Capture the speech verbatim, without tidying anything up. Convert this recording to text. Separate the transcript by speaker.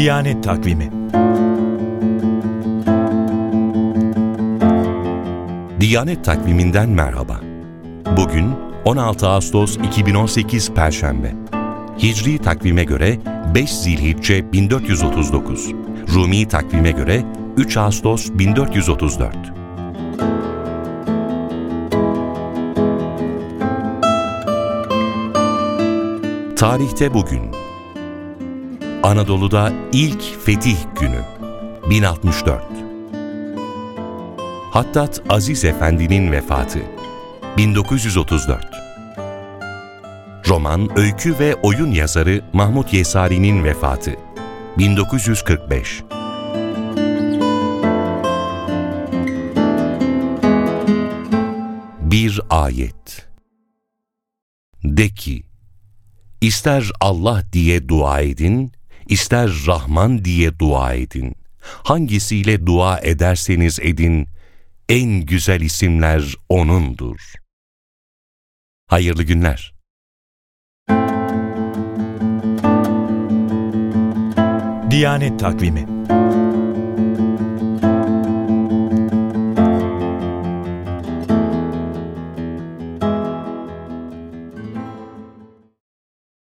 Speaker 1: Diyanet Takvimi.
Speaker 2: Diyanet Takvimi'nden merhaba. Bugün on altı Ağustos iki bin on sekiz Perşembe. Hicri takvime göre beş Zilhicce bin dört yüz otuz dokuz, Rumi takvime göre üç Ağustos bin dört yüz otuz dört. Tarihte bugün Anadolu'da ilk fetih günü bin altmış dört. Hattat Aziz Efendi'nin vefatı bin dokuz yüz otuz dört. Roman, öykü ve oyun yazarı Mahmud Yesari'nin vefatı bin dokuz yüz kırk beş. Bir ayet. De ki, İster Allah diye dua edin, ister Rahman diye dua edin. Hangisiyle dua ederseniz edin, en güzel isimler O'nundur. Hayırlı günler.
Speaker 1: Diyanet Takvimi.